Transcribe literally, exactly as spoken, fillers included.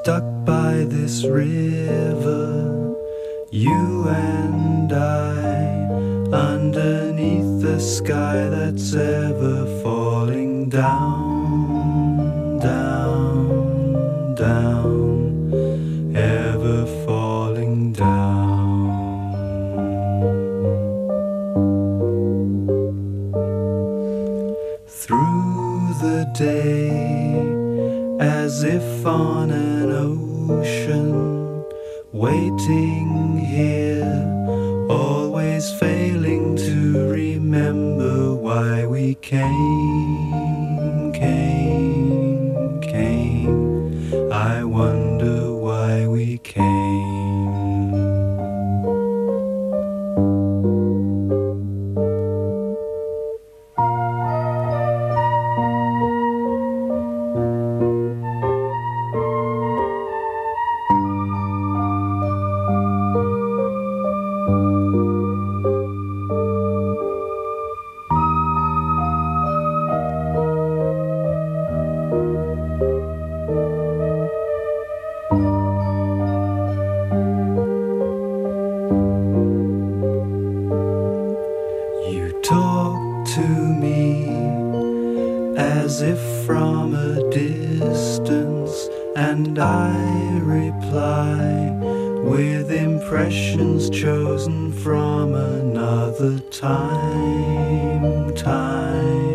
stuck by this river, you and I, underneath the sky that's ever falling down, down, down, ever falling down. Through the day, as if on an ocean, waiting here, always failing to remember why we came, came, came. I wonder why we came. Talk to me as if from a distance, and I reply with impressions chosen from another time, time.